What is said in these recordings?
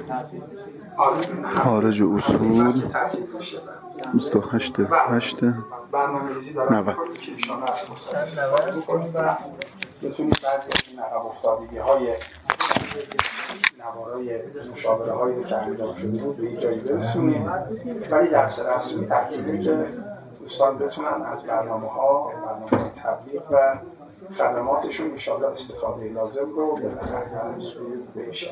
خارج اصول 28/8 برنامه‌ریزی دارم می‌کنیم که ایشان رو از فرصت بکنیم و بتونیم بعضی از این عقب افتادگی‌های نوارای مشاوره‌هایی که انجام شده بود به یک جایی برسونیم، ولی درس رسمی تحصیلی که دوستان بتونن از برنامه‌های تبلیغ و خدماتشون انشاءالله استفاده لازم رو بهش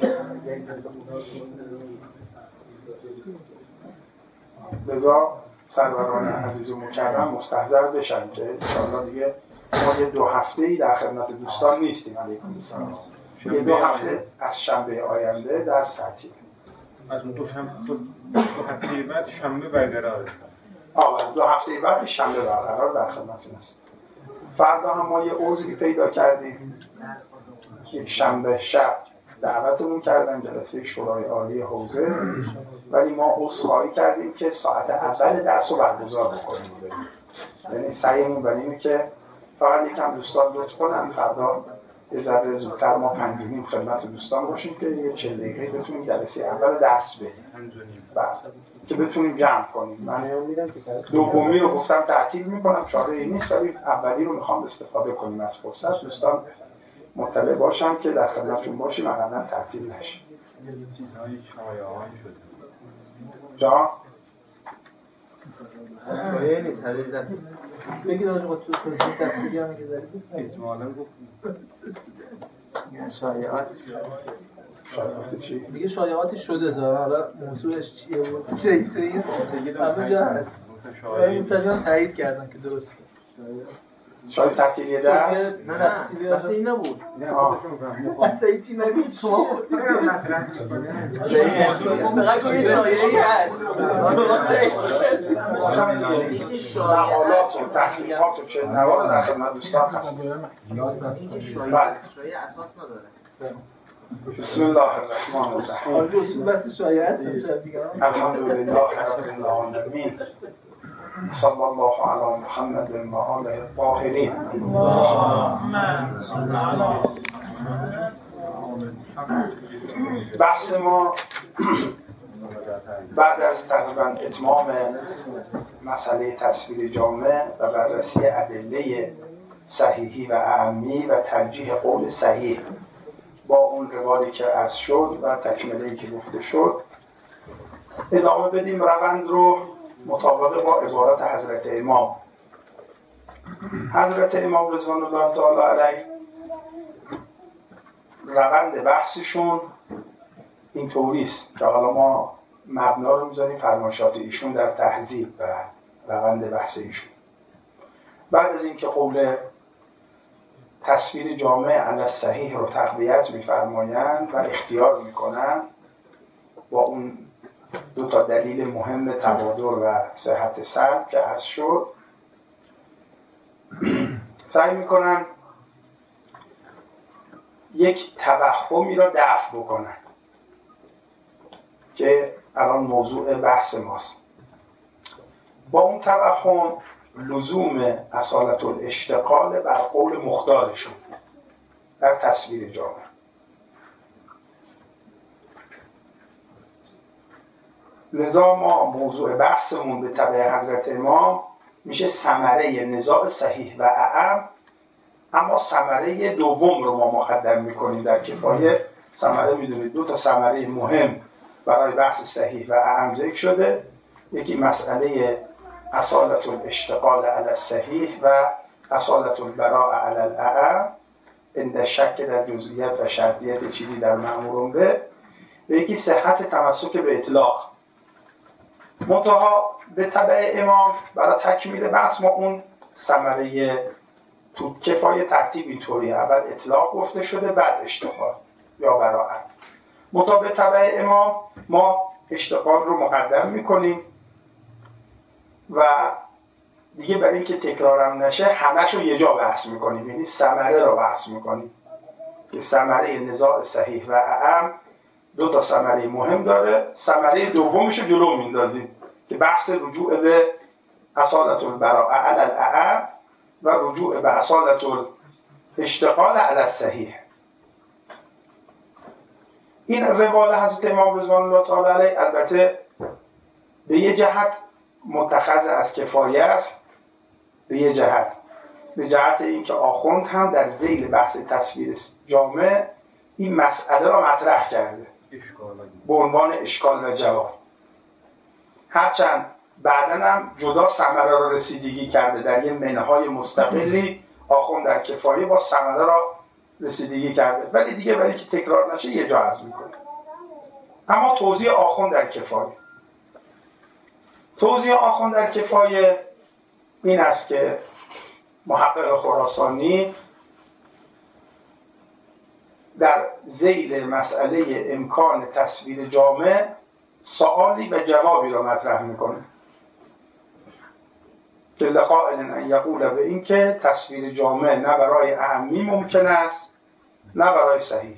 لذا سروران عزیز و مکرم مستحضر بشن که انشاءالله دیگه ما یه 2 هفته‌ای در خدمت دوستان نیستیم. علیکم السلام. یه 2 هفته از شنبه آینده درس تعطیل. از اون 2 هفته بعد شنبه برقراره. 2 هفته بعد شنبه برقرار در خدمتتون است. فردا هم ما یه عذری پیدا کردیم. یک شنبه شب دعوتمون کردن جلسه شورای عالی حوزه، ولی ما عذرخواهی کردیم که ساعت اول درس رو برگزار بکنیم. یعنی سعیمون بر اینه که فقط یکم دوستان لطف کنن فردا یه ذره زودتر ما 5:30 خدمت دوستان باشیم که یه 40 دقیقه بتونیم جلسه اول درس بدیم. که بتونیم جمع کنیم. من دومی رو گفتم تعطیل میکنم، چاره‌ای نیست، ولی اولی رو میخوام استفاده کنیم از فرصت. دوستان مطلع باشم که در خدمتشون باشیم، اقلا تعطیل نشیم. جا؟ شایعه نیست حدیدت بگید آجا با تو کنسی تفسیری همه که دارید اجمالا گفتیم شایعات چی؟ دیگه شایعاتی شده زاره، حالا موضوعش چیه بود چه اینطوریه همه جا هست مسلمان تایید کردن که درسته شاید تعطیلیه درست؟ نه بحث این نبود بحث این چی نبود شما فقط یه شایعی هست مقالات و تحقیقات و چه نوار در خدمت دوستان هست. شایعه اساس نداره. بسم الله الرحمن الرحیم. اصول بس شایعه هست. الحمدلله رب العالمین. صلی الله علی محمد و آله الطاهرین. بحث ما بعد از تقریبا اتمام مسئله تصویر جامع و بررسی ادله صحیحی و اعمی و ترجیح قول صحیح با اون روالی که عرض شد و تکمله‌ای که گفته شد ادامه بدیم روند رو مطابق با عبارات حضرت امام. حضرت امام رضوان الله تعالی علیه روند بحثشون این طوریست که حالا ما مبنا رو میذاریم فرمایشات ایشون در تهذیب و روند بحث ایشون. بعد از اینکه قول تصویر جامع علی صحیح رو تقویت میفرمایند و اختیار میکنند با اون 2 دلیل مهم تبادر و صحت سند که عرض شد، سعی میکنن یک توهمی را دفع بکنن که الان موضوع بحث ماست. با اون توهم لزوم اصالت الاشتغال بر قول مختارشون در تصویر جامع. لذا ما موضوع بحثمون به تبع حضرت امام میشه ثمره نزاع صحیح و اعم، اما ثمره دوم رو ما مقدم میکنیم در کفایه. ثمره میدونید 2 ثمره مهم برای بحث صحیح و اعم ذکر شده، یکی مسئله اصالت الاشتغال علی الصحیح و اصالت البراء علی الاعم عند شک در جزئیات و شرطیت چیزی در مأمور به، و یکی صحت تمسک به اطلاق. منتها به تبع امام برای تکمیل بحث ما اون ثمره تو کفایه ترتیب اینطوری، اول اطلاق گفته شده بعد اشتغال یا براءت. منتها به تبع امام ما اشتغال رو مقدم میکنیم و دیگه برای اینکه تکرارم نشه همش رو یه جا بحث میکنیم، یعنی ثمره رو بحث میکنیم که ثمره نزاع صحیح و اعم 2 ثمره مهم داره. ثمره دومش رو جلو میندازیم که بحث رجوع به اصالت البراء علی الاعم و رجوع به اصالت الاشتغال علی الصحیح. این روال حضرت امام رضوان الله تعالی علیه البته به یه جهت متخذ از کفایه است، به یه جهت، به جهت اینکه آخوند هم در ذیل بحث تصویر جامع این مسئله را مطرح کرده به عنوان اشکال و جواب، هرچند بعداً هم جدا ثمره را رسیدگی کرده در یه منهای مستقلی. آخوند در کفایه با ثمره را رسیدگی کرده، ولی دیگه برای که تکرار نشه یه جا عرض میکنه. اما توضیح آخوند در کفایه، توضیح آخوند در کفایه این است که محقق خراسانی در ذیل مسئله امکان تصویر جامع سوالی و جوابی را مطرح میکنه که لقائل ان یقول به این که تصویر جامع نه برای اعمی ممکن است نه برای صحیح.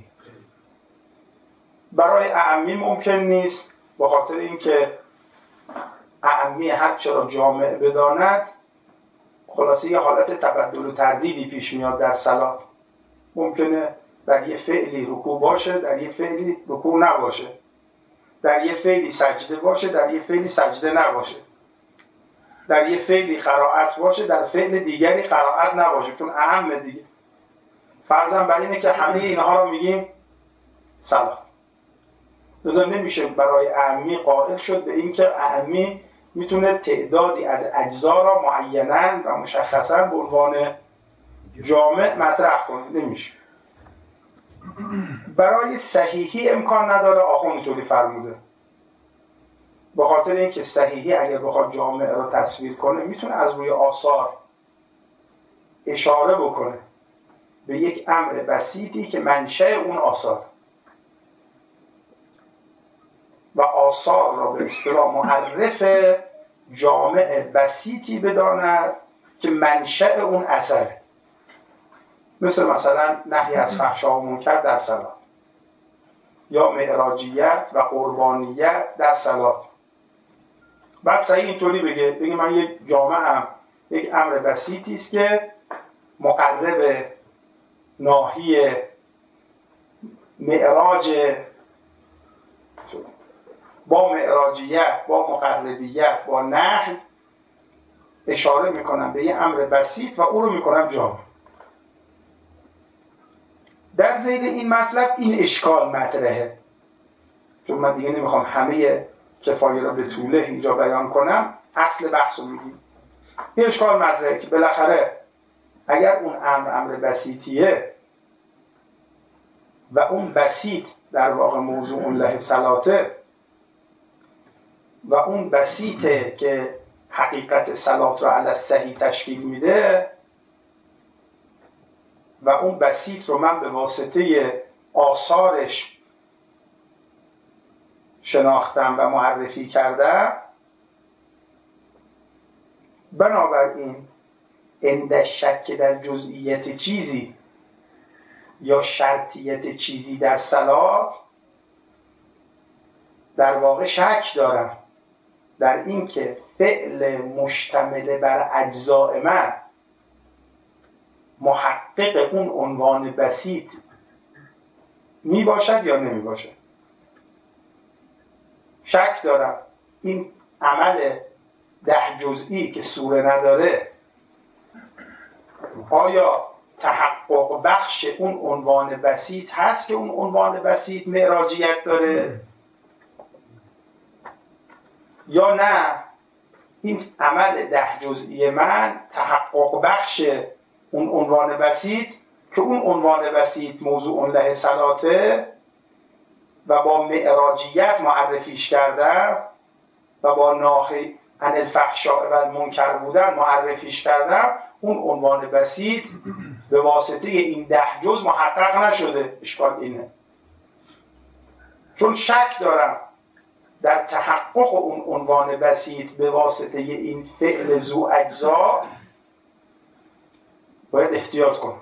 برای اعمی ممکن نیست به خاطر اینکه اعمی هر چه را جامع بداند خلاصه یه حالت تبدل و تردیدی پیش میاد در صلات. ممکنه در یه فعلی رکوع باشه، در یه فعلی رکوع نباشه، در یه فعلی سجده باشه، در یه فعلی سجده نباشه، در یه فعلی قرائت باشه، در فعل دیگری قرائت نباشه، چون اهم دیگه. فرضاً بر اینه که همه اینها رو میگیم صلات. لذا نمیشه برای اعمی قائل شد به اینکه اعمی میتونه تعدادی از اجزا را معیناً و مشخصاً به عنوان جامع مطرح کنه، نمیشه. برای صحیحی امکان نداره، آخوند اینطوری فرموده. به خاطر اینکه صحیحی اگر بخواد جامع را تصویر کنه میتونه از روی آثار اشاره بکنه به یک امر بسیطی که منشأ اون آثار و آثار را به اصطلاح معرف جامع بسیطی بداند که منشأ اون اثره. مثلا نهی از فحشا و منکر در صلات، یا معراجیت و قربانیت در صلات. بعد صحیح اینطوری بگه من یک جامعم یک امر بسیطی است که مقرب ناهی معراج، با معراجیت، با مقربیت، با نهی اشاره میکنم به یه امر بسیط و او رو میکنم جامع. در ذیل این مطلب این اشکال مطرحه، چون من دیگه نمیخوام همه کفایه را به طوله اینجا بیان کنم، اصل بحث رو میگیم. این اشکال مطرحه که بالاخره اگر اون امر بسیطیه و اون بسیط در واقع موضوع له صلاته و اون بسیطه که حقیقت صلات را علی صحیح تشکیل میده و اون بسیط رو من به واسطه آثارش شناختم و معرفی کردم، بنابراین عند شک در جزئیت چیزی یا شرطیت چیزی در صلات در واقع شک دارم در این که فعل مشتمل بر اجزاء من محقق اون عنوان بسیط می باشد یا نمی باشد. شک دارم این عمل 10 جزئی که سوره نداره آیا تحقق بخش اون عنوان بسیط هست که اون عنوان بسیط معراجیت داره یا نه این عمل 10 جزئی من تحقق بخش اون عنوان بسیط که اون عنوان بسیط موضوع له صلاته و با معراجیت معرفیش کردم و با ناهی عن الفحشاء و المنکر بودن معرفیش کردم، اون عنوان بسیط به واسطه این 10 جز محقق نشده. اشکال اینه چون شک دارم در تحقق اون عنوان بسیط به واسطه این فعل ذو اجزا باید احتیاط کنم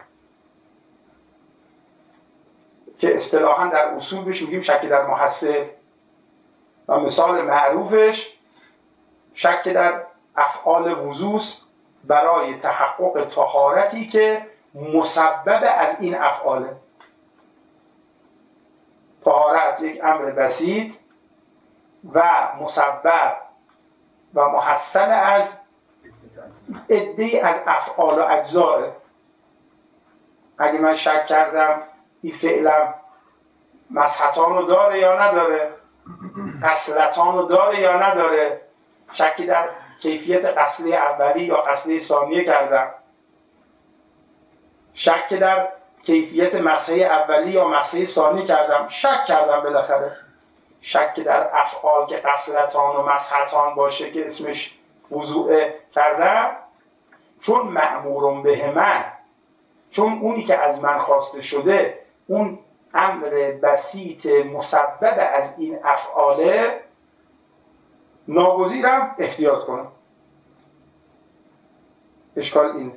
که اصطلاحاً در اصول بهش میگیم شک در محصل و مثال معروفش شک در افعال وضوء برای تحقق طهارتی که مسبب از این افعاله. طهارت یک امر بسیط و مسبب و محصل از عده‌ای از افعال و اجزاء. اگه من شک کردم این فعلم مسحتان رو داره یا نداره، غسلتان رو داره یا نداره، شکی در کیفیت غسله اولی یا غسله ثانیه کردم، شک در کیفیت مسحه اولی یا مسحه ثانی کردم، شک کردم بالاخره، شک در افعال که غسلتان و مسحتان باشه که اسمش وضوء کردم، چون مأمورم به من، چون اونی که از من خواسته شده اون امر بسیط مسبب از این افعاله، ناگزیرم احتیاط کنم. اشکال اینه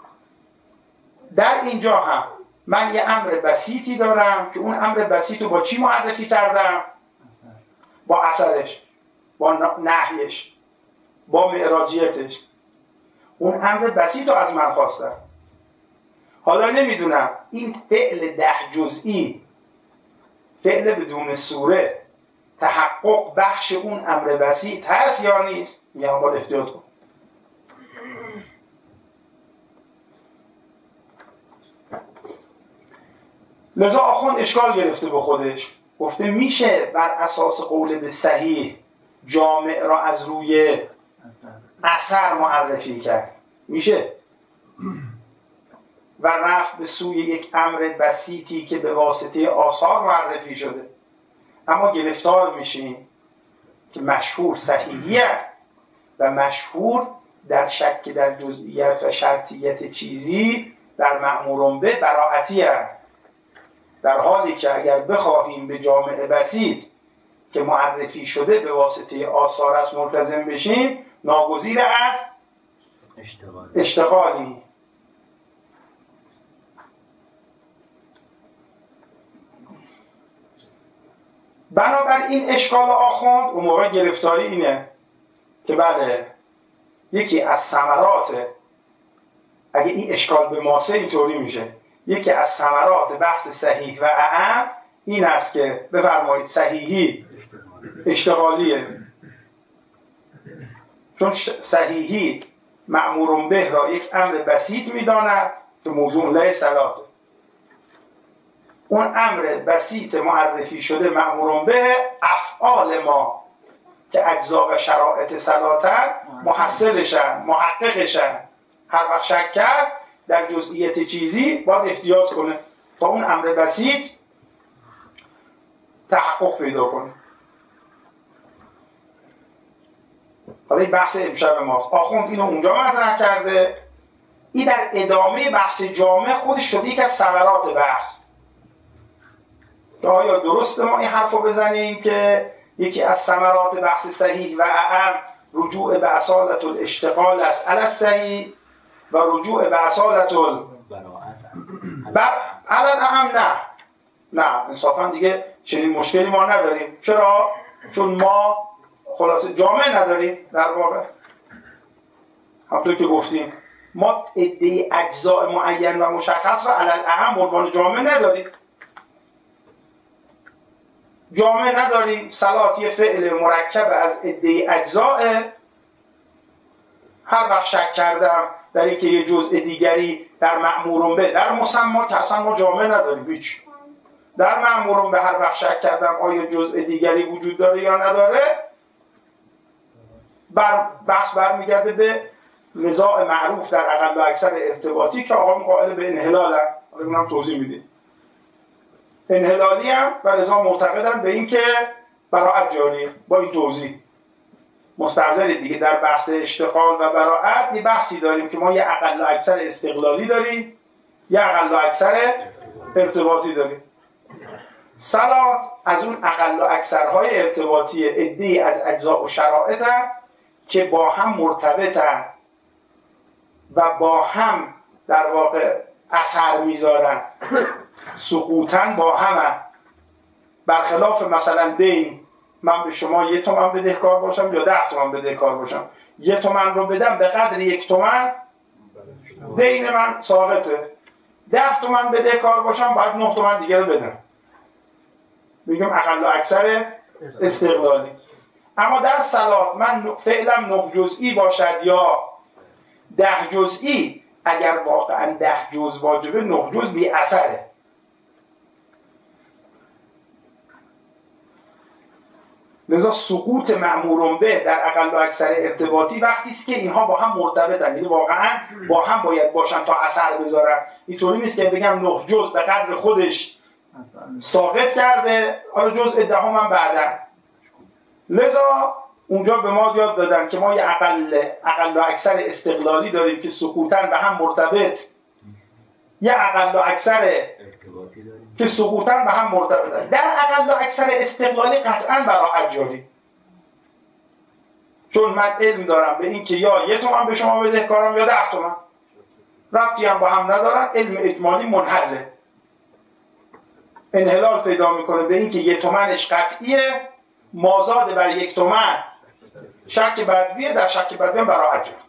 در اینجا هم من یه امر بسیطی دارم که اون امر بسیط رو با چی معرفی کردم؟ با اثرش، با نهیش، با معراجیتش. اون امر بسیط رو از من خواستم. حالا نمیدونم این فعل 10 جزئی، فعل بدون صوره، تحقق بخش اون امر بسیط هست یا نیست؟ میگم باید احتیاط کن. لذا آخوند اشکال گرفته به خودش، گفته میشه بر اساس قول به صحیح جامع را از روی اثر معرفی کرد، میشه، و رفت به سوی یک امر بسیطی که به واسطه آثار معرفی شده. اما گرفتار میشیم که مشهور صحیحیه و مشهور در شک در جزئیت و شرطیت چیزی در مأمورم به براعتیه، در حالی که اگر بخواهیم به جامع بسیط که معرفی شده به واسطه آثار است ملتزم بشیم، ناگزیر است اشتغالی. بنابراین اشکال آخوند اون موقع گرفتاری اینه که بله یکی از ثمرات، اگه این اشکال به ماسه اینطوری میشه، یکی از ثمرات بحث صحیح و اعم این است که بفرمایید صحیحی اشتغالیه، چون صحیحی مأمور به را یک امر بسیط میداند که موضوع له صلات، اون امر بسیط معرفی شده مأمور به افعال ما که اجزا و شرایط صلاتن محصلشن، محققشن. هر وقت شک کرد در جزئیت چیزی باید احتیاط کنه تا اون امر بسیط تحقق پیدا کنه. حالا این بحث امشب ماست. آخوند اینو اونجا مطرح کرده، این در ادامه بحث جامع خودش شده یک از ثمرات بحث که آیا درسته ما این حرف رو بزنیم که یکی از ثمرات بحث صحیح و اعم رجوع به اصالت الاشتغال است علی الصحیح و رجوع به اصالت علی الاعم. نه انصافا دیگه چنین مشکلی ما نداریم. چرا؟ چون ما خلاصه جامع نداریم. در واقع همونطور که گفتیم ما عده اجزاء معین و مشخص و علی الاعم عنوان جامع نداریم. جامع نداریم. صلاتی فعل مرکب از عده اجزاء. هر وقت شک کردم در اینکه یه جزء دیگری در مأمورم به در مسما که اصلا ما جامع نداریم هیچ. در مأمورم به هر وقت شک کردم آیا جزء دیگری وجود داره یا نداره، بحث برمیگرده به نزاع معروف در اقل و اکثر ارتباطی که آقا قائل به انحلال هم. حالا اونم توضیح میدیم. انحلالی هم و رضا معتقدن به این که براعت جاریه. با این توضیح مستحضر دیگه در بحث اشتغال و براعت یه بحثی داریم که ما یه اقل و اکثر استقلالی داریم، یه اقل و اکثر ارتباطی داریم. صلات از اون اقل و اکثرهای ارتباطی عده‌ای از اجزا و شرایطن که با هم مرتبطن و با هم در واقع اثر میذارن، سقوطن با هم. برخلاف مثلا دین، من به شما 1 تومن بدهکار باشم یا 10 تومن بدهکار باشم، 1 تومن رو بدم به قدر 1 تومن دین من ساقطه. 10 تومن بدهکار باشم باید 9 تومن دیگه رو بدم. میگم اقل و اکثر استقلالی. اما در صلات من فعلم 9 جزئی باشد یا 10 جزئی، اگر واقعا 10 جز واجبه 9 جز بی اثره. لذا سقوط مأمور به در اقل و اکثر ارتباطی وقتی است که اینها با هم مرتبطن، یعنی واقعا با هم باید باشن تا اثر بذارن. اینطوری نیست که بگم 9 جز به قدر خودش ساقط کرده، حالا جزء دهم هم بعدن. لذا اونجا به ما یاد دادن که ما یه اقل و اکثر استقلالی داریم که سقوطن به هم مرتبط، یه اقل و اکثر که سقوطن به هم مرتبطن. در اقل و اکثر استقلالی قطعا براحت جاری، چون من علم دارم به این که یا 1 تومن به شما بدهکارم یا 10 تومن، ربطی هم با هم ندارن، علم اجمالی منحله. انحلال پیدا میکنه به این که 1 تومنش قطعیه، مازاد بر 1 تومن شک بدویه، در شک بدویه براحت جاری.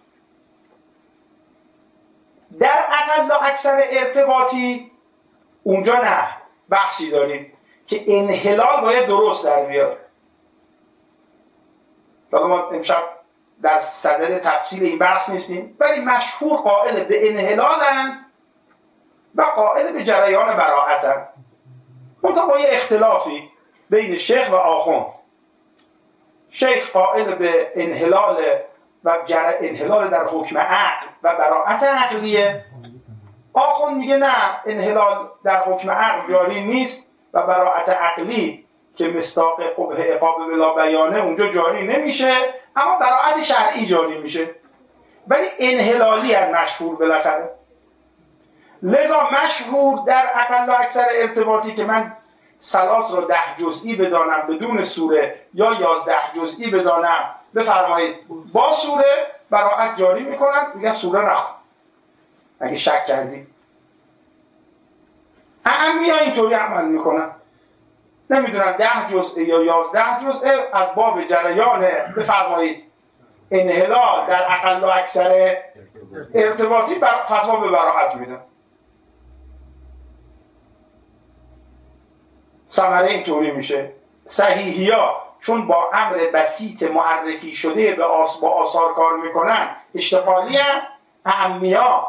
در اقل و اکثر ارتباطی اونجا نه، بحثی داریم که انحلال باید درست در بیاد. حالا ما امشب در صدد تفصیل این بحث نیستیم، ولی مشهور قائل به انحلالن و قائل به جریان براءتن. منتها با یه اختلافی بین شیخ و آخوند. شیخ قائل به انحلال و انحلال در حکم عقل و براءت عقلیه. آخوند میگه نه، انحلال در حکم عقل جاری نیست و براءت عقلی که مصداق قبح عقاب بلا بیانه اونجا جاری نمیشه، اما براءت شرعی جاری میشه. ولی انحلالی هم مشهور بالاخره. لذا مشهور در اقل و اکثر ارتباطی که من صلات رو 10 جزئی بدانم بدون سوره یا 11 جزئی بدانم، بفرمایید با سوره براءت جاری میکنن، میگن سوره نخون اگه شک کردی. اعمیا اینطوری عمل میکنن، نمیدونن 10 جزء یا 11 جزء، از باب جریان بفرمایید انحلال در اقل و اکثر ارتباطی فتوا به براءت میدن. ثمره اینطوری میشه. صحیحیا چون با امر بسیط معرفی شده با آثار کار میکنن اشتغالی هم، اعمیا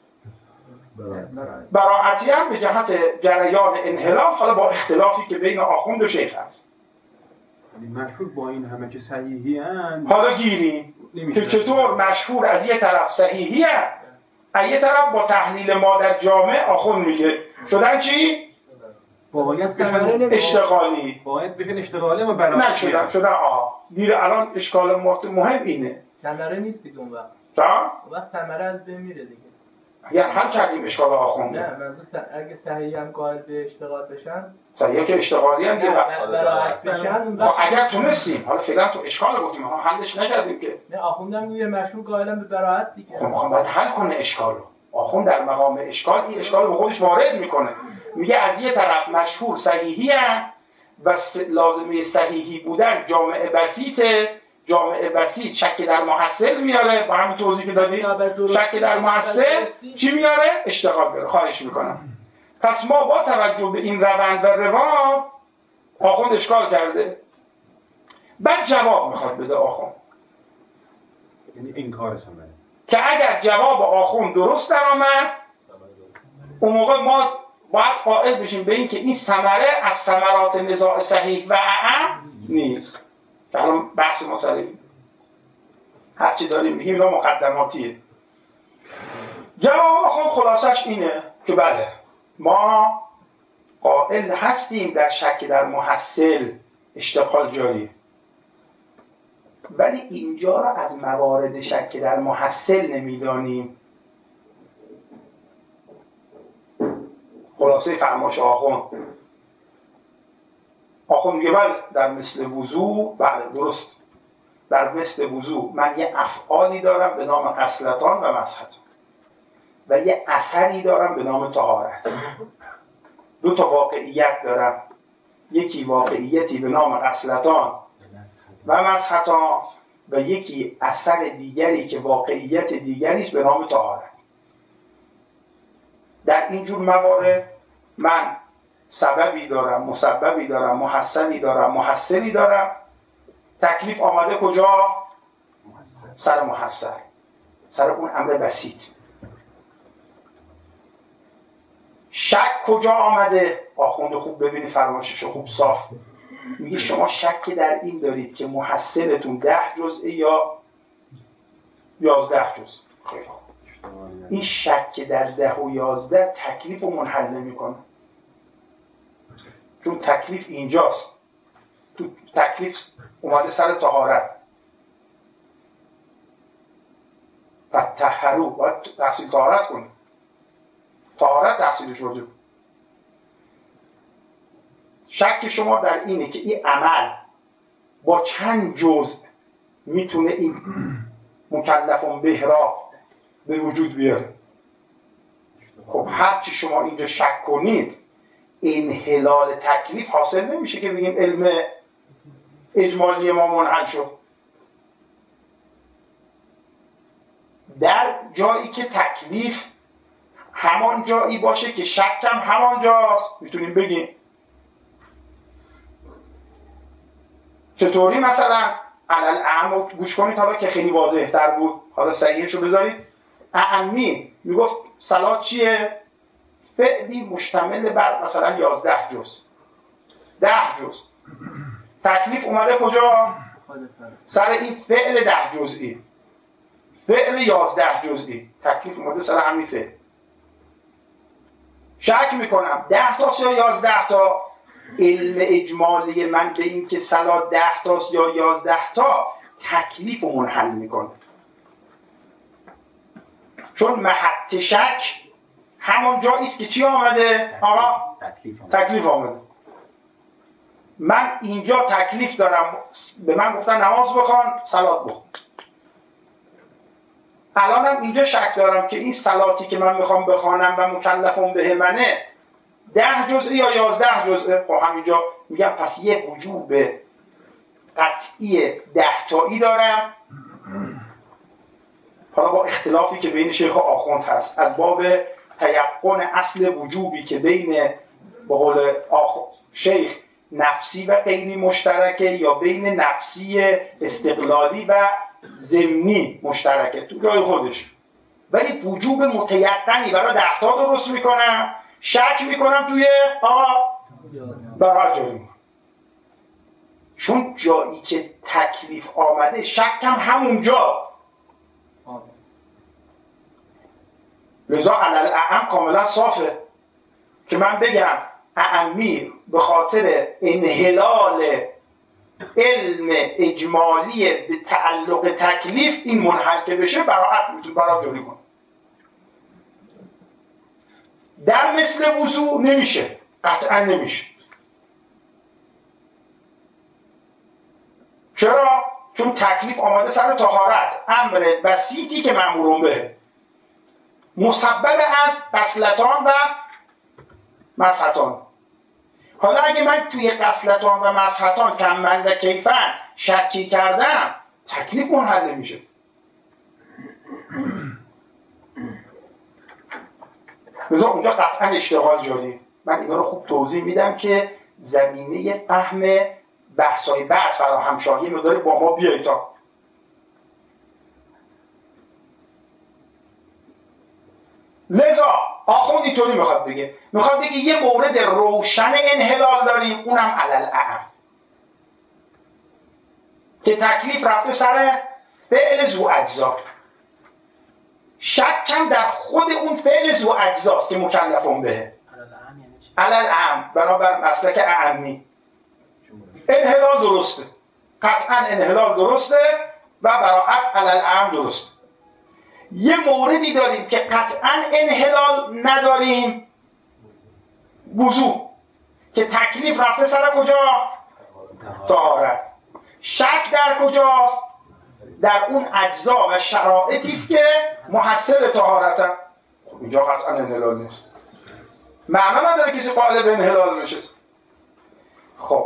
براعتی هم به جهت جریان انحلال، حالا با اختلافی که بین آخوند و شیخ هست. مشهور با این همه که صحیحی هست. حالا گیریم که چطور مشهور از یه طرف صحیحی هست، از یه طرف با تحلیل ما در جامع آخوند میگه شدن چی؟ باید اشتغالی. باید بشن اشتغالی اما براعتی نه شدن گیر. الان اشکال مهم اینه ثمره نیست دیگه اون وقت. اون وقت ثمره از بین میره دیگه. یعنی حل کردیم اشکال آخونده. نه من اگه صحیح هم قائل به اشتغال بشن، صحیح که اشتغالی هم دیگه براعت بشن، اگر تونستیم. حالا فعلا تو اشکال گفتیم، ما حلش نکردیم که. نه آخوندم میگه مشهور قائلم به براعت دیگه. خب میخوام باید حل کنه اشکالو. آخوند در مقام اشکال این اشکال به خودش وارد میکنه، میگه از یه طرف مشهور صحیحی هم و لازمه صحیحی بودن جامعه بسیطه، جامعه بسیط شک در محصل میاره، با همین توضیح که دادیم شک در محصل چی میاره؟ اشتغال بیاره. خواهش میکنم. پس ما با توجه به این روند و روان، آخوند اشکال کرده، بعد جواب میخواد بده آخوند، یعنی این کار ثمره که اگر جواب آخوند درست در آمد، اون موقع ما باید قائل بشیم به این که این ثمره از ثمرات نزاع صحیح و اعم نیست. که الان بحث ما سر هرچی داریم میگیم اینا مقدماتیه. جواب آخوند خلاصش اینه که بله ما قائل هستیم در شک در محصل اشتغال جاری، ولی اینجا را از موارد شک در محصل نمیدانیم. خلاصه فرماش آخوند میگه بله در مثل وضوع، بله درست، در مثل وضوع من یه افعالی دارم به نام غسلتان و مسحتان و یه اثری دارم به نام طهارت. 2 تا واقعیت دارم، یکی واقعیتی به نام غسلتان و مسحتان و یکی اثر دیگری که واقعیت دیگریست به نام طهارت. در اینجور موارد من سببی دارم، مسببی دارم، محسنی دارم، محسنی دارم. تکلیف آمده کجا؟ سر محسن، سر اون امر بسیط. شک کجا آمده؟ آخونده خوب ببینی فرمایششو خوب صاف میگه شما شک در این دارید که محسنتون 10 جزء یا 11 جزء. خیلی خوب. این شک در 10 و 11 تکلیف رو منحل نمی‌کنه، چون تکلیف اینجاست. تو تکلیف اومده سر طهارت. فتحرو باید تحصیل طهارت کنید، طهارت تحصیلش واجب. شک شما در اینه که این عمل با چند جزء میتونه این مکلفون به را به وجود بیاره. خب هرچی شما اینجا شک کنید انحلال تکلیف حاصل نمیشه که بگیم علم اجمالی ما منحل شد. در جایی که تکلیف همان جایی باشه که شک هم همان جاست میتونیم بگیم. چطوری؟ مثلا علل اعم رو گوش کنید حالا که خیلی واضح تر بود، حالا صحیحشو بذارید. اعمی میگفت صلات چیه؟ فعلی مشتمل بر مثلا 11 جزء، 10 جزء. تکلیف اومده کجا؟ سر این فعل 10 جزئی، فعل 11 جزئی. تکلیف اومده سر همین فعل. شک میکنم 10 تاست یا 11 تا. علم اجمالی من به این که صلات 10 تاست یا 11 تا تکلیف رو منحل میکنه، چون محط شک همون جاییست که چی آمده؟ آقا تکلیف آمده. من اینجا تکلیف دارم، به من گفتن نماز بخوان، صلات بخون. الانم اینجا شک دارم که این صلاتی که من میخوام بخوانم و مکلفون به منه 10 جزء یا 11 جزء. خب همینجا میگم پس یه وجوب قطعی 10 تایی دارم، حالا با اختلافی که بین شیخ و آخوند هست از باب تیقن اصل وجوبی که بین به قول شیخ نفسی و غیری مشترکه یا بین نفسی استقلالی و ضمنی مشترکه تو جای خودش، ولی وجوب متیقنی برای 10 تا درست میکنم، شک میکنم توی برای جایی، چون جایی که تکلیف آمده شکم همونجا. لذا علل اعم کاملا صافه که من بگم اعمی به خاطر انحلال علم اجمالی به تعلق تکلیف این منحل که بشه براعت میتونه برای جاری کنه. در مثل وضوع نمیشه، قطعا نمیشه. چرا؟ چون تکلیف آمده سر طهارت، امر بسیطی که مأمورون به، مسبب از غسلتان و مسحتان. حالا اگه من توی غسلتان و مسحتان کمن و کیفن شکی کردم تکلیف منحل نمیشه. لذا اونجا قطعا اشتغال جاری. من اینا رو خوب توضیح میدم که زمینه فهم بحثای بعد فراهم شاهی مداری با ما بیایید. تا لذا آخوند اینطوری میخواد بگه یه مورد روشن انحلال داریم، اونم علل اعم که تکلیف رفته سر فعل ذو اجزا. شکم در خود اون فعل ذو اجزاست که مکلفون به علل اعم بنابر مسلک اعمی. انحلال درسته، قطعا انحلال درسته و براعت علل اعم درسته. یه موردی داریم که قطعا انحلال نداریم، وضوع، که تکلیف رفته سر کجا؟ طهارت. شک در کجاست؟ در اون اجزا و شرایطی است که محصل طهارتن. اینجا قطعا انحلال نیست، معنا نداره کسی قائل به انحلال بشه. خب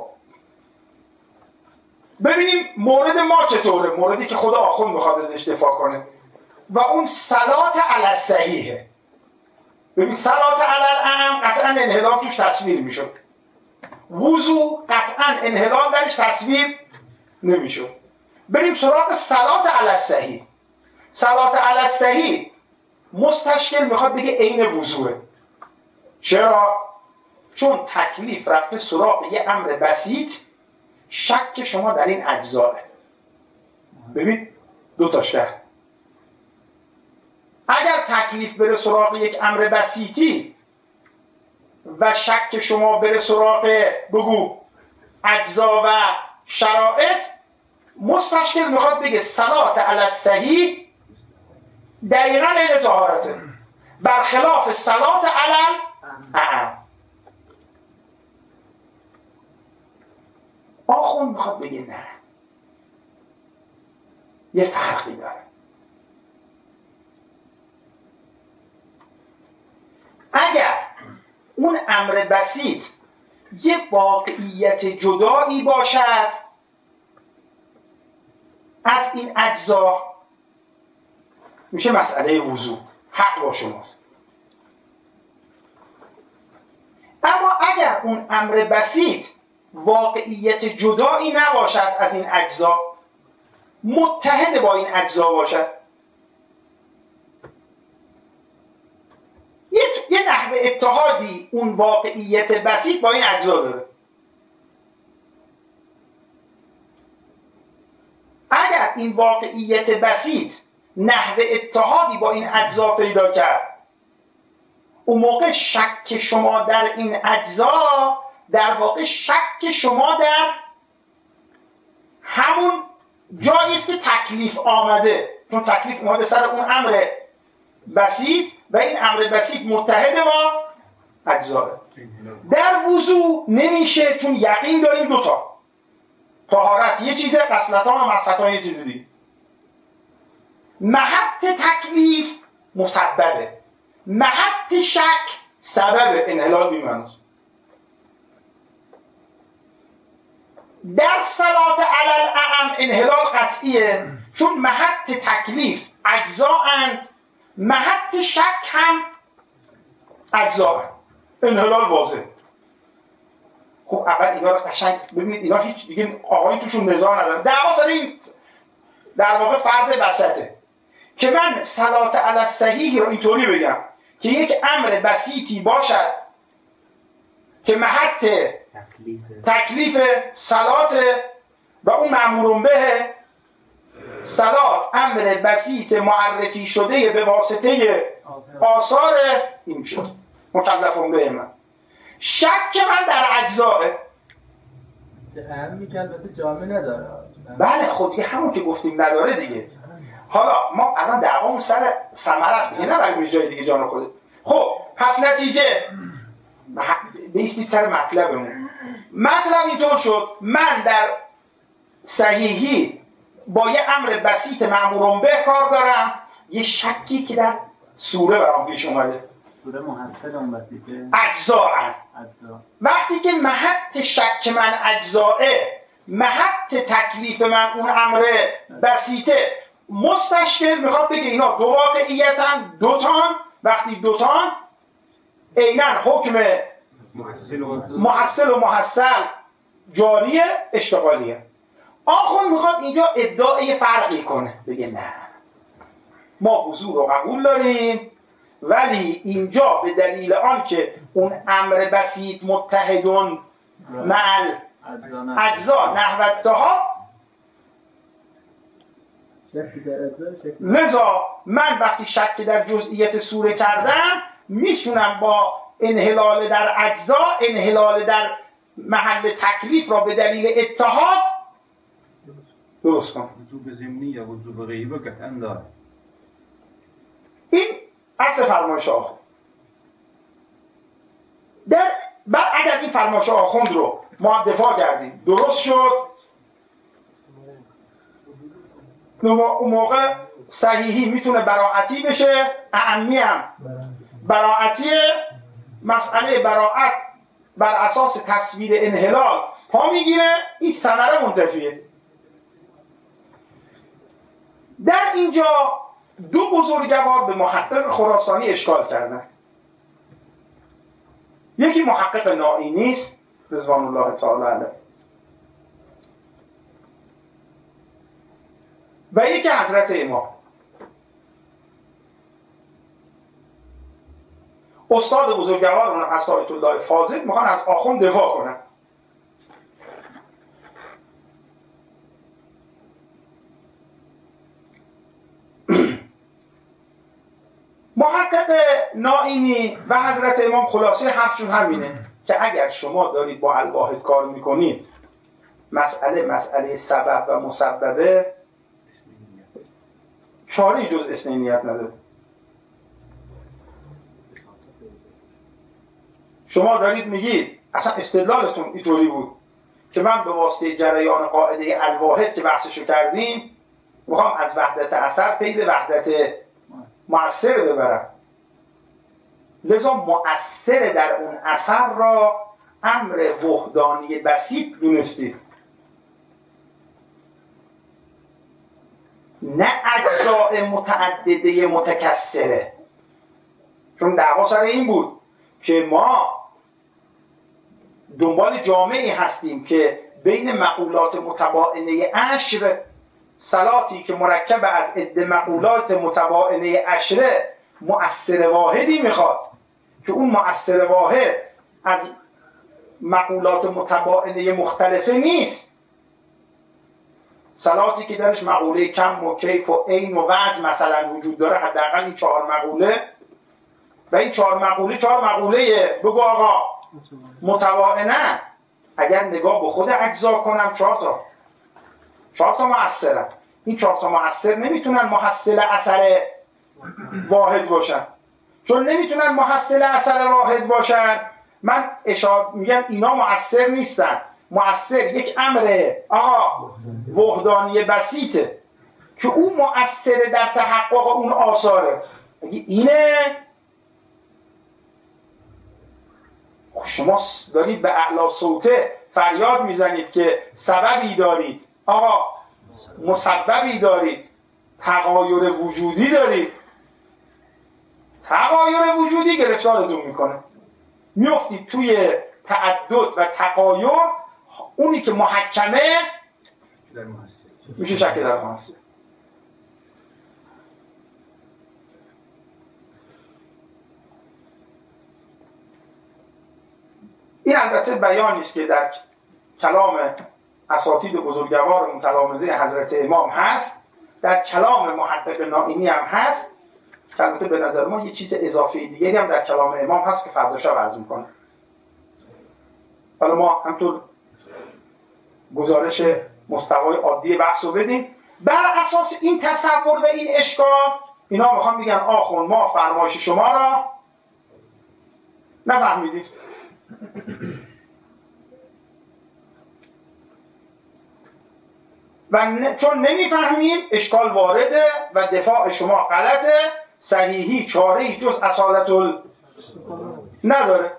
ببینیم مورد ما چطوره، موردی که خدا آخوند میخواد ازش دفاع کنه و اون صلات علی الصحیحه. ببین صلات علی الاعم قطعا انحلال توش تصویر میشد، وضو قطعا انحلال درش تصویر نمیشد. بریم سراغ صلات علی الصحیح. صلات علی الصحیح مستشکل میخواد بگه عین وضوئه. چرا؟ چون تکلیف رفته سراغ یه امر بسیط، شک شما در این اجزاه. ببین دو تاش ده. اگر تکلیف بره سراغ یک امر بسیطی و شک شما بره سراغ بگو اجزا و شرایط، مستشکل میخواد بگه صلات علی الصحیح دقیقا این طهارته، برخلاف صلات علی الاعم. آخوند میخواد بگه نه، یه فرقی داره. اگر اون امر بسیط یه واقعیت جدایی باشد از این اجزا، میشه مسئله وضو، حق با شماست. اما اگر اون امر بسیط واقعیت جدایی نباشد از این اجزا، متحد با این اجزا باشد، یه نحو اتحادی اون واقعیت بسیط با این اجزا داره. اگر این واقعیت بسیط نحو اتحادی با این اجزا پیدا کرد، اون موقع شک شما در این اجزا در واقع شک شما در همون جایی است که تکلیف آمده، چون تکلیف اومده سر اون امر بسیط و این امر بسیط متحد با اجزا. در وضو نمیشه، چون یقین داریم دوتا، طهارت یه چیزه، غسلتان و مسحتان یه چیز دیگه. محط تکلیف مسببه، محط شک سبب انحلال بی‌معناست. در صلات علی الاعم انحلال قطعیه، چون محط تکلیف اجزااند، محط شک هم اجزااند، انحلال واضح. خب اول اینا رو قشنگ ببینید، اینا هیچ دیگه آقایی توشون نزاع ندارن. دعوا سر این در واقع فرد وسطه که من صلات علی الصحیح رو اینطوری بگم که یک امر بسیطی باشد که محط تکلیف صلات و اون مأمور به صلات امر بسیط معرفی شده به واسطه آثار این شد مکلف به من. شک من در اجزاه اهمی که البته جامعه نداره. بله خب دیگه همون که گفتیم نداره دیگه. حالا ما الان دعوامون سر ثمره است دیگه، نه برای جای دیگه جان خودت. خب پس نتیجه بیستید سر مطلبمون. مطلب اینطور شد من در صحیحی با یه امر بسیط مأمور به کار دارم، یه شکی که در سوره برام پیش اومده، سوره محصل اون بسیطه اجزاء. وقتی که محط شک من اجزاء، محط تکلیف من اون امر بسیطه، مستشکل میخواد بگه اینا دو واقعیتن، دوتان. وقتی دوتان عیناً حکم محصل و محصل جاریه، اشتغالیه. آخوند میخواد اینجا ابداع فرقی کنه، بگه نه ما وضو رو قبول داریم، ولی اینجا به دلیل آن که اون امر بسیط متحدون مع اجزا نحو اتحاد، لذا من وقتی شک در جزئیت سوره کردم میشونم با انحلال در اجزا، انحلال در محل تکلیف را به دلیل اتحاد درست کنم. وجوب ضمنی یا وجوب غیبی قطعا داره. این اصل فرمایش آخوند. بعد اگر این فرمایش آخوند رو ما دفاع کردیم درست شد، اون موقع صحیحی میتونه براعتی بشه، اعمی هم براعتی. مسئله براعت بر اساس تصویر انحلال پا میگیره، این ثمره منتفیه. در اینجا دو بزرگوار به محقق خراسانی اشکال کردن. یکی محقق نائینی است رضوان الله تعالی علیه و یکی حضرت امام. استاد بزرگوارمون هست آیت الله فاضل میخوان از آخوند دفاع کنن. محقق نائینی و حضرت امام خلاصه حرفشون همینه که اگر شما دارید با الواحد کار میکنید، مسئله سبب و مسببه، چاره‌ای جز اثنینیت نداره. شما دارید میگید، اصلا استدلالتون اینطوری بود که من به واسطه جریان قاعده الواحد که بحثشو کردیم میخوام از وحدت اثر پی به وحدت مؤثر ببرم، لذا مؤثر در اون اثر را امر وحدانی بسیط دونستید، نه اجزاء متعدده متکثره. چون دعوا سر این بود که ما دنبال جامعی هستیم که بین مقولات متباینه عشر، صلاتی که مرکب از عده مقولات متباینه عشره، مؤثر واحدی میخواد که اون مؤثر واحد از مقولات متباینه مختلفه نیست. صلاتی که درش مقوله کم و کیف و عین و وزن مثلا وجود داره، حداقل این 4 مقوله، و این 4 مقوله بگو آقا متباینه. اگر نگاه به خود اجزا کنم 4 تا مؤثرن. این 4 تا مؤثر نمیتونن محصل اثر واحد باشن. چون نمیتونن محصل اثر واحد باشن، من میگم اینا مؤثر نیستن. مؤثر یک امر وحدانی بسیطه که اون مؤثر در تحقق اون آثاره. اگه اینه، شما دارید به اعلی صوته فریاد میزنید که سببی دارید، مسببی دارید، تغایر وجودی دارید. تغایر وجودی گرفتارتون میکنه، میافتید توی تعدد و تغایر. اونی که محکمه میشه شک در محصل. این البته بیانی است که در کلام اساتید بزرگوار متلامذه حضرت امام هست، در کلام محقق نائینی هم هست، که البته به نظر ما یه چیز اضافی دیگری هم در کلام امام هست که فردا شب عرض میکنه. حالا ما همطور گزارش مستوای عادی بحث رو بدیم. بر اساس این تصور و این اشکال، اینا میخوان بگن آخوند ما فرمایش شما را نفهمیدید. چون نمیفهمیم اشکال وارده و دفاع شما غلطه، صحیحی چاره‌ای جز اصالت نداره.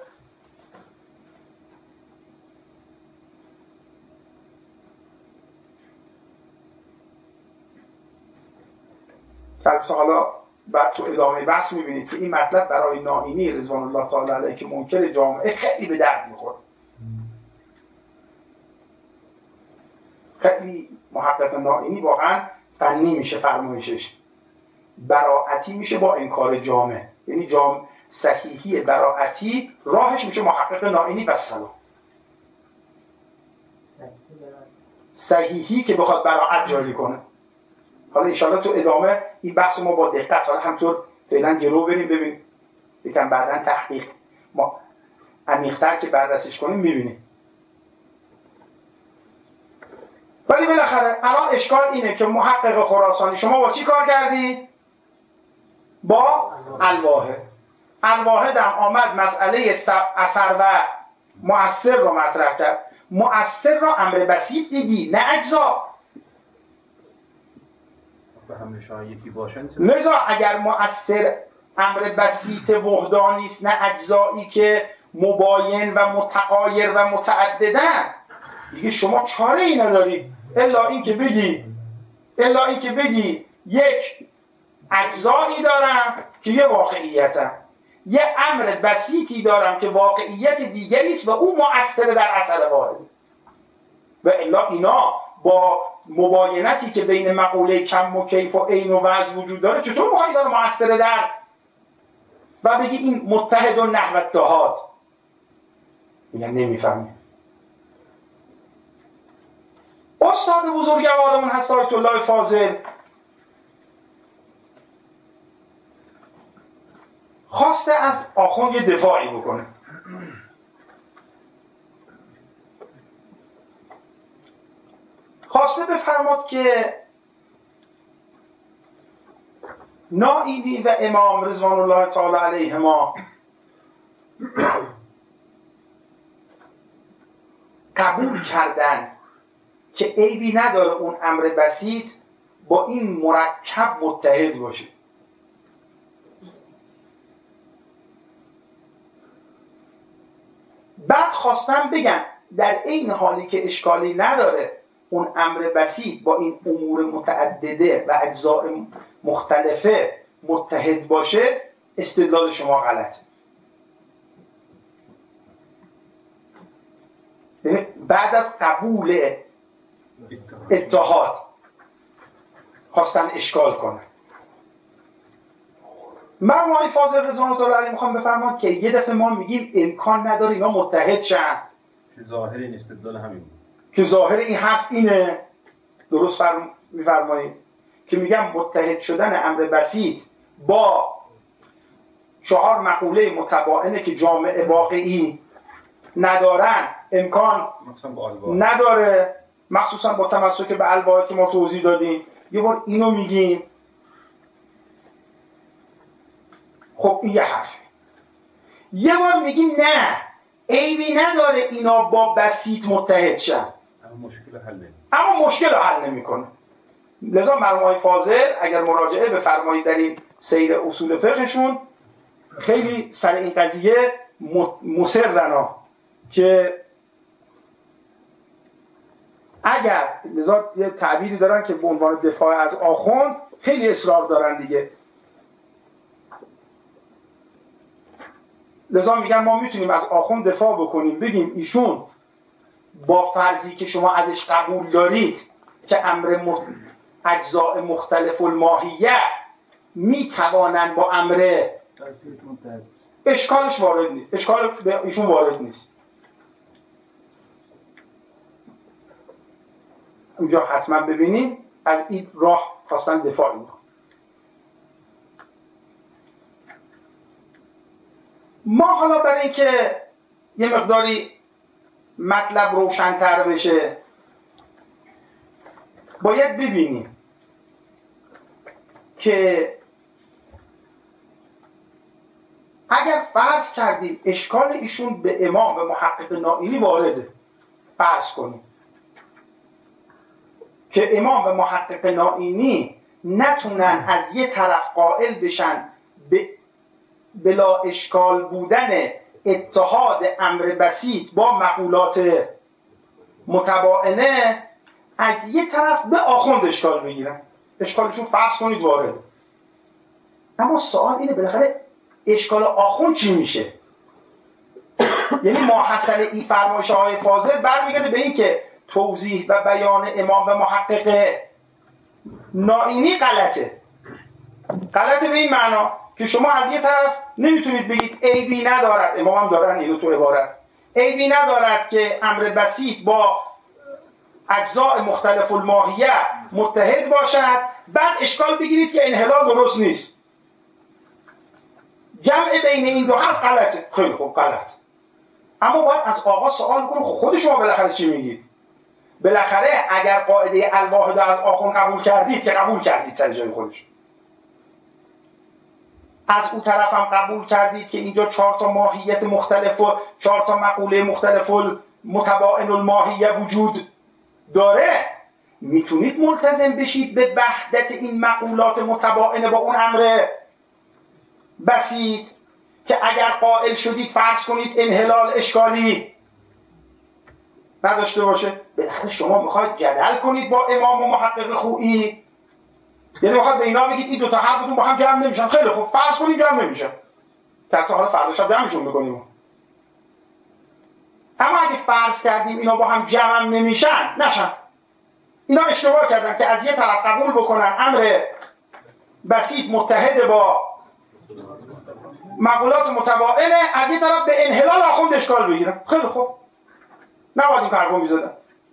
حالا بعد تو ادامه بحث میبینید که این مطلب برای نائینی رضوان الله تعالی علیه که منکر جامعه خیلی به درد میخوره. خیلی محقق نائینی واقعا فنی میشه فرمایشش، براعتی میشه با انکار جامع. یعنی صحیحی براعتی راهش میشه محقق نائینی و سلام. صحیحی که بخواد براعت جاری کنه. حالا انشاءالله تو ادامه این بحث ما با دقت، حالا همطور فعلا جلو بریم ببینیم، یکم بعداً تحقیق ما عمیق‌تر که بررسیش کنیم میبینیم. ولی بالاخره الان اشکال اینه که محقق خراسانی شما با چی کار کردی؟ با الواحد. الواحد هم آمد مسئله اثر و مؤثر رو مطرح کرد. مؤثر رو امر بسیط دیدی، نه اجزا. لذا اگر مؤثر امر بسیط وحدانی است، نه اجزایی که مباین و متغایر و متعددن، دیگه شما چاره ای نداری الا اینکه بگی یک اجزایی دارن که یه واقعیتن، یه امر بسیطی دارم که واقعیت دیگری است و او مؤثر در اثر واحد. و الا اینا با مباینتی که بین مقوله کم و کیف و عین و وضع وجود داره چطور میخوایی داره مؤثر در و بگی این متحد و نحو اتحاد؟ میگن نمیفهمی. استاد بزرگوارمون هست آیت الله فاضل خواسته از آخوند یه دفاعی بکنه. خواسته بفرماد که نائینی و امام رضوان الله تعالی علیهما قبول کردن که عیبی نداره اون امر بسیط با این مرکب متحد باشه. بعد خواستم بگن در این حالی که اشکالی نداره اون امر بسیط با این امور متعدده و اجزاء مختلفه متحد باشه، استدلال شما غلطه. بعد از قبول اتحاد خواستن اشکال کنن. مرحوم فاضل رضوان الله علیه میخوام بفرماد که یه دفعه ما میگیم امکان نداره اینا متحد شن که ظاهر این استدلال همین بود، که ظاهر این حرف اینه. درست میفرمایید که میگم متحد شدن امر بسیط با 4 مقوله متباینه که جامعه واقعی ندارن امکان نداره، مخصوصا با تمسک به الواحد که ما توضیح دادیم. یه بار اینو میگیم، خب این یه حرف. یه بار میگیم نه عیبی نداره اینا با بسیط متحد شن، اما مشکل رو حل نمیکنه. لذا مرحوم فاضل اگر مراجعه بفرمایید در این سیر اصول فقهشون خیلی سر این قضیه مصرن که اگر، لذا یه تعبیری دارن که به عنوان دفاع از آخوند خیلی اصرار دارن دیگه، لذا میگن ما میتونیم از آخوند دفاع بکنیم، بگیم ایشون با فرضی که شما ازش قبول دارید که امر اجزاء مختلف الماهیه میتوانن با امر اشکالش وارد نیست، اشکال به ایشون وارد نیست. اونجا حتما ببینید از این راه خواستن دفاع میکنن. ما حالا برای اینکه یه مقداری مطلب روشن‌تر بشه باید ببینیم که اگر فرض کردیم اشکال ایشون به امام و محقق نائینی وارده، فرض کنیم که امام و محقق نائینی نتونن از یه طرف قائل بشن به بلا اشکال بودن اتحاد امر بسیط با مقولات متباینه، از یه طرف به آخوند اشکال بگیرن، اشکالشون فرض کنید وارده. اما سوال اینه بالاخره اشکال آخوند چی میشه؟ یعنی ماحصل این فرمایش های فاضل برمیگرده به این که توضیح و بیان امام و محقق نائینی غلطه به این معنا که شما از یه طرف نمیتونید بگید عیبی ندارد، امام هم دارن اینو تو عبارت، عیبی ندارد که امر بسیط با اجزاء مختلف الماهیه متحد باشد، بعد اشکال بگیرید که انحلال درست نیست، جمع بین این دو حرف غلطه. خیلی خوب غلط، اما باید از آقا سوال کنید خود شما بالاخره چی میگید؟ بالاخره اگر قاعده الواحد از آخوند قبول کردید که قبول کردید سر جای خودش، از اون طرف هم قبول کردید که اینجا 4 تا ماهیت مختلف و 4 تا مقوله مختلف متباین الماهیه وجود داره، میتونید ملتزم بشید به وحدت این مقولات متباینه با اون امر بسیط که اگر قائل شدید فرض کنید انحلال اشکالی نداشته باشه. بالاخره شما میخواید جدل کنید با امام و محقق خویی، یعنی میخواید به اینا بگید این 2 تا حرفتون با هم جمع نمیشن. خیلی خوب فرض کنید جمع نمیشن، که حتی حالا فردا شب جمعشون بکنیم. اما اگه فرض کردیم اینا با هم جمع نشن، اینا اشتباه کردن که از یه طرف قبول بکنن امر بسیط متحد با مقولات متباینه، از یه طرف به انحلال آخوند اشکال بگیرن. خیلی خوب، نباید این حرفو میزدن.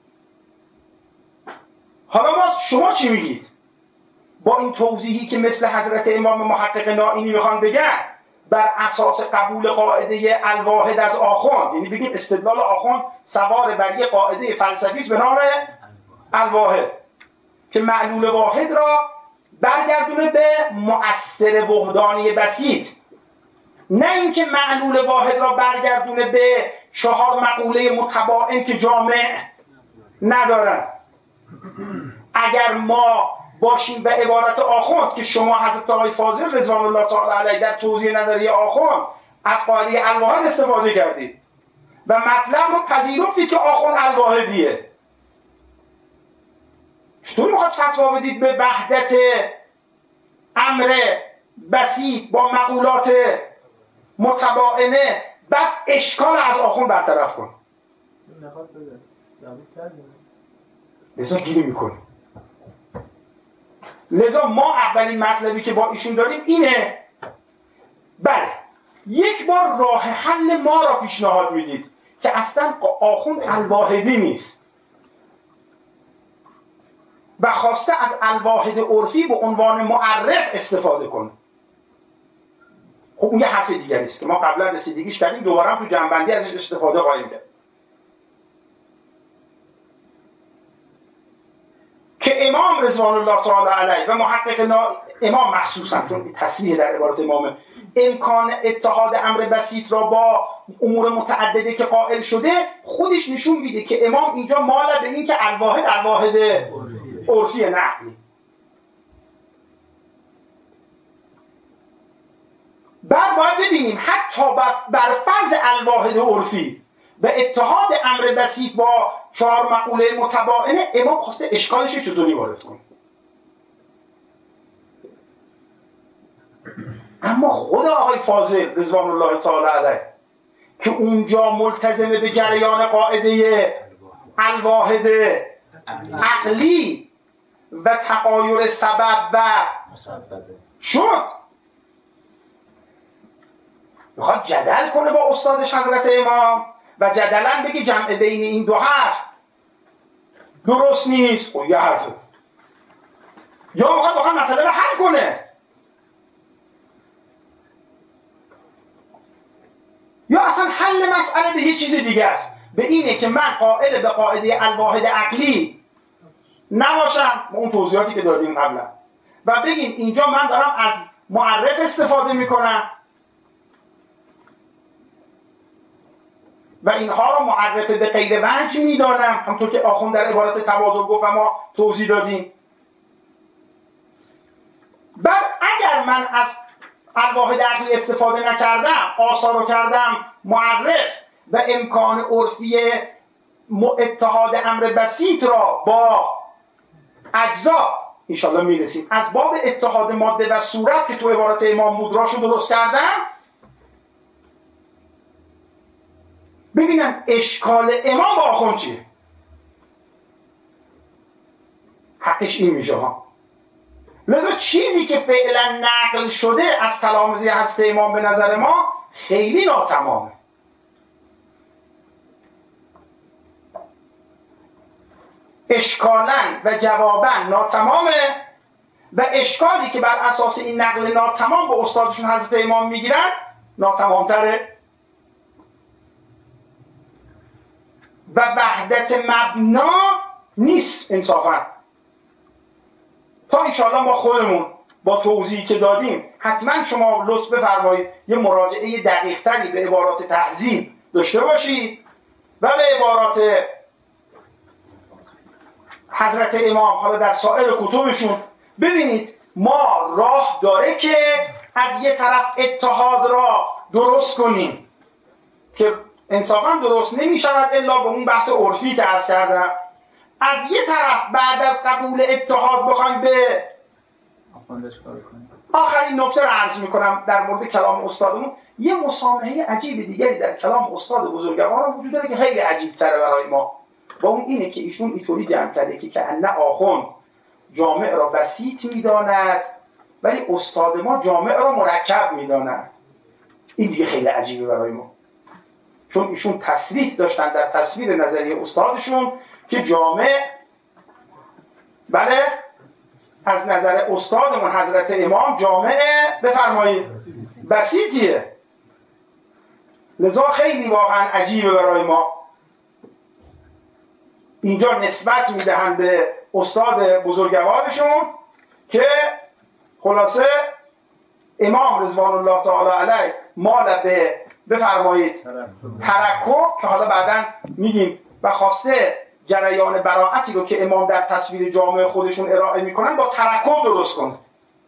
حالا شما چی میگید؟ با این توضیحی که مثل حضرت امام محقق نائینی میخوان بگن، بر اساس قبول قاعده الواحد از آخوند، یعنی بگیم استدلال آخوند سوار بر یه قاعده فلسفی است به نام الواحد که معلول واحد را برگردونه به مؤثر وحدانی بسیط، نه اینکه معلول واحد را برگردونه به 4 مقوله متباین که جامع ندارن. اگر ما باشیم به عبارت آخوند که شما حضرت آقای فاضل رضوان الله تعالی علیه در توضیح نظریه آخوند از قاعده الواحد استفاده کردید و مطلب رو پذیرفتید که آخوند الواحدیه، چطور میخواد فتوا بدید به وحدت امر بسیط با مقولات متباینه، بعد اشکال از آخوند برطرف کن؟ لذا گیری میکنیم. لذا ما اولین مطلبی که با ایشون داریم اینه، بله یک بار راه حل ما را پیشنهاد میدید که اصلا آخوند الواحدی نیست و خواسته از الواحد عرفی به عنوان معرف استفاده کنه. خب اون یه حرف دیگری است که ما قبلا رسیدگیش کردیم، دوباره هم تو جنبندی ازش استفاده خواهیم کرد که امام رضوان الله تعالی علیه و محقق امام مخصوصا، چون تصریح در عبارت امام، امکان اتحاد امر بسیط را با امور متعدده که قائل شده، خودش نشون میده که امام اینجا مال به این که الواحد عرفی نقلی. بعد باید ببینیم حتی بر فرض الواحد عرفی به اتحاد امر بسیط با 4 مقوله متباینه، امام خواسته اشکالش چطوری وارد کنه. اما خود آقای فاضل رضوان الله تعالی علیه که اونجا ملتزم به جریان قاعده الواحد عقلی و تغایر سبب و شد، میخواد جدل کنه با استادش حضرت امام و جدلن بگه جمع بین این دو حرف درست نیست. خب یه حرفه، یا میخواد واقعا مسئله رو حل کنه، یا اصلا حل مسئله به یه چیز دیگه است، به اینه که من قائل به قاعده الواحد عقلی نباشم، اون توضیحاتی که دادیم قبلا، و بگیم اینجا من دارم از معرف استفاده میکنم و اینها رو معرف به غیر وجه میدانم، همونطور که آخوند در عبارت تبادل گفت و ما توضیح دادیم. بعد اگر من از الواحد عقلی استفاده نکردم، آثار رو کردم معرف و امکان عرفی اتحاد امر بسیط را با اجزا انشاءالله میرسیم، از باب اتحاد ماده و صورت که تو عبارت امام مدراشو درست کردم، ببینم اشکال امام با آخوند چیه. حقش این میشه ها. لذا چیزی که فعلا نقل شده از تلامذه هست امام به نظر ما خیلی ناتمامه. اشکالاً و جواباً ناتمامه و اشکالی که بر اساس این نقل ناتمام به استادشون حضرت امام میگیرن ناتمامتره و وحدت مبنا نیست انصافاً. تا انشاءالله ما خودمون با توضیحی که دادیم، حتما شما لطف بفرمایید یه مراجعه دقیق تری به عبارات تهذیب داشته باشید و به عبارات حضرت امام حالا در سایر کتبشون ببینید ما راه داره که از یه طرف اتحاد را درست کنیم که انصافاً درست نمی شود الا به اون بحث عرفی که عرض کردم، از یه طرف بعد از قبول اتحاد بخوایم به آخرین نکته رو عرض میکنم در مورد کلام استادمون، یه مسامحه عجیب دیگری در کلام استاد بزرگوار وجود داره که خیلی عجیب تره برای ما، و اون اینه که ایشون اینطوری جمع کرده که انه آخوند جامع را بسیط میداند ولی استاد ما جامع را مرکب میداند. این دیگه خیلی عجیبه برای ما، چون ایشون تصریح داشتن در تصویر نظریه استادشون که جامع بله از نظر استادمون حضرت امام جامع بفرمایید بسیطیه. لذا خیلی واقعا عجیبه برای ما. اینجا نسبت میدهن به استاد بزرگوارشون که خلاصه امام رضوان الله تعالی علیه مال به بفرمایید ترکب که حالا بعداً میگیم و خواسته جریان براعتی رو که امام در تصویر جامع خودشون ارائه میکنن با ترکب درست کنه.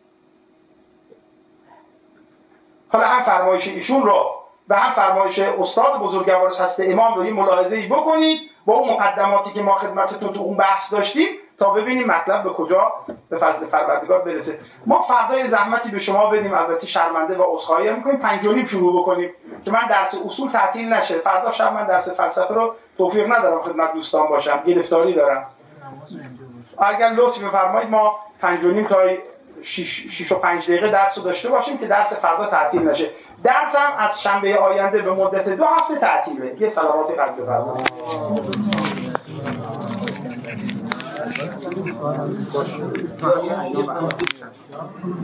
حالا هم فرمایش ایشون رو و هم فرمایش استاد بزرگوارش هست امام رو یه ملاحظه‌ای بکنید با اون مقدماتی که ما خدمتتون تو اون بحث داشتیم تا ببینیم مطلب به کجا به فضل پروردگار برسه. ما فردای زحمتی به شما بدیم، البته شرمنده و عذرخواهی می‌کنیم 5:30 شروع بکنیم که من درس اصول تعطیل نشه. فردا شب من درس فلسفه رو توفیق ندارم خدمت دوستان باشم، گرفتاری دارم. اگر لطف بفرمایید ما 5:30 تا 6 و 5 دقیقه درس رو داشته باشیم که درس فردا تعطیل نشه. درس هم از شنبه آینده به مدت 2 هفته تعطیله. یه صلواتی قد بفرمایید.